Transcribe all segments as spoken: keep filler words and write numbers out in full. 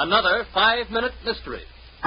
another five-minute mystery.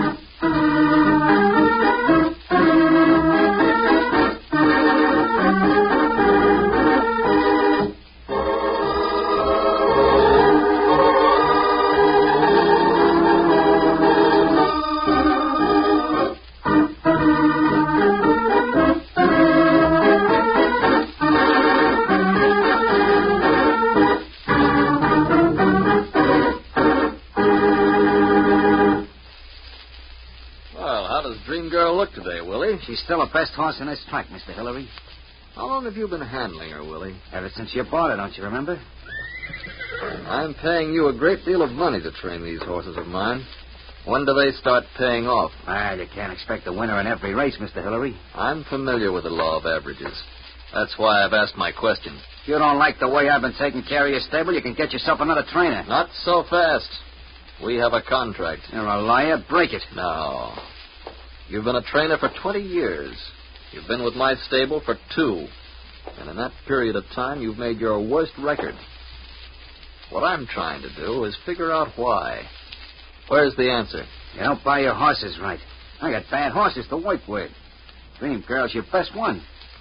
Look today, Willie. She's still the best horse in this track, Mister Hillary. How long have you been handling her, Willie? Ever since you bought her, don't you remember? I'm paying you a great deal of money to train these horses of mine. When do they start paying off? Ah, you can't expect a winner in every race, Mister Hillary. I'm familiar with the law of averages. That's why I've asked my question. If you don't like the way I've been taking care of your stable, you can get yourself another trainer. Not so fast. We have a contract. You're a liar. Break it. No. You've been a trainer for twenty years. You've been with my stable for two. And in that period of time, you've made your worst record. What I'm trying to do is figure out why. Where's the answer? You don't buy your horses right. I got bad horses to work with. Dream Girl's your best one.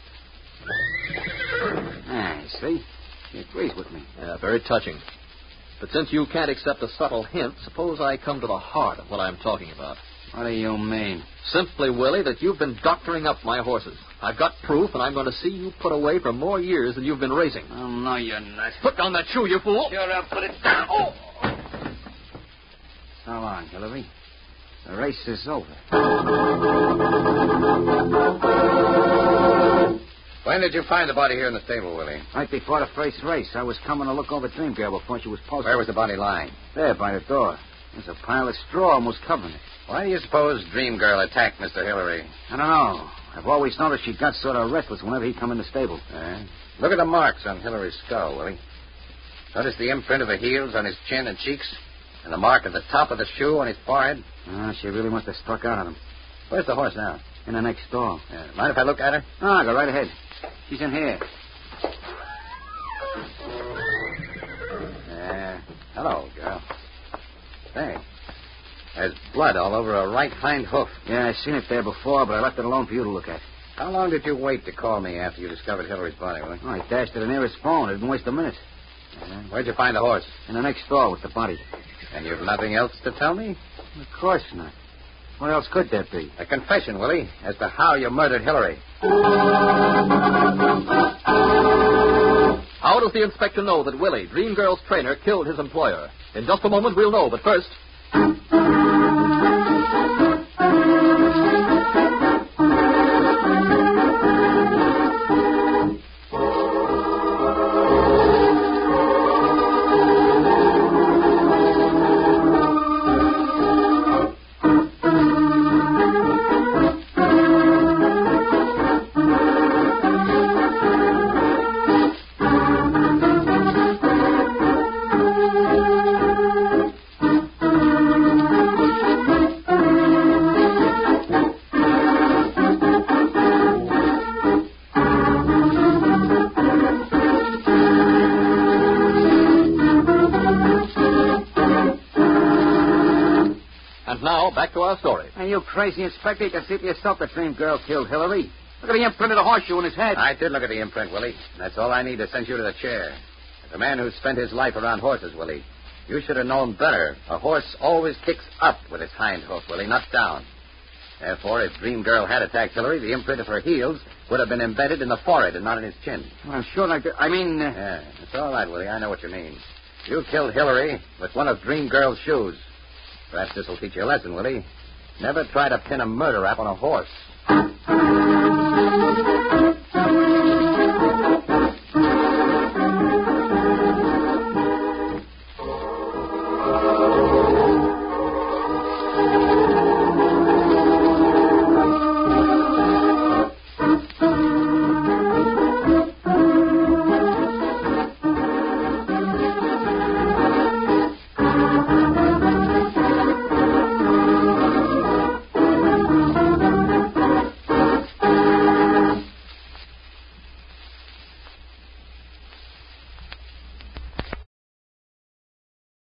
Ah, you see? She agrees with me. Yeah, very touching. But since you can't accept a subtle hint, suppose I come to the heart of what I'm talking about. What do you mean? Simply, Willie, that you've been doctoring up my horses. I've got proof, and I'm going to see you put away for more years than you've been racing. Oh, no, you're not. Put down that shoe, you fool. Sure, I'll put it down. Oh! So long, Hillary. The race is over. When did you find the body here in the stable, Willie? Right before the first race. I was coming to look over Dream Girl before she was posted. Where was the body lying? There, by the door. There's a pile of straw almost covering it. Why do you suppose Dream Girl attacked Mister Hillary? I don't know. I've always noticed she got sort of restless whenever he come in the stable. Uh, look at the marks on Hillary's skull, Willie. Notice the imprint of the heels on his chin and cheeks, and the mark at the top of the shoe on his forehead. Ah, she really must have struck out on him. Where's the horse now? In the next stall. Uh, mind if I look at her? Ah, go right ahead. She's in here. Uh, hello, girl. Say, there's blood all over her right hind hoof. Yeah, I've seen it there before, but I left it alone for you to look at. How long did you wait to call me after you discovered Hillary's body, Willie? Oh, I dashed to the nearest phone. It didn't waste a minute. Uh, where'd you find the horse? In the next stall with the body. And you've nothing else to tell me? Of course not. What else could there be? A confession, Willie, as to how you murdered Hillary. How does the inspector know that Willie, Dream Girl's trainer, killed his employer? In just a moment, we'll know, but first... Back to our story. Hey, you crazy inspector. You can see for yourself that Dream Girl killed Hillary. Look at the imprint of the horseshoe in his head. I did look at the imprint, Willie. That's all I need to send you to the chair. As a man who's spent his life around horses, Willie, you should have known better. A horse always kicks up with its hind hoof, Willie, not down. Therefore, if Dream Girl had attacked Hillary, the imprint of her heels would have been embedded in the forehead and not in his chin. Well, I'm sure I did. I mean... Uh... Yeah, it's all right, Willie. I know what you mean. You killed Hillary with one of Dream Girl's shoes. Perhaps this will teach you a lesson, Willie. Never try to pin a murder rap on a horse.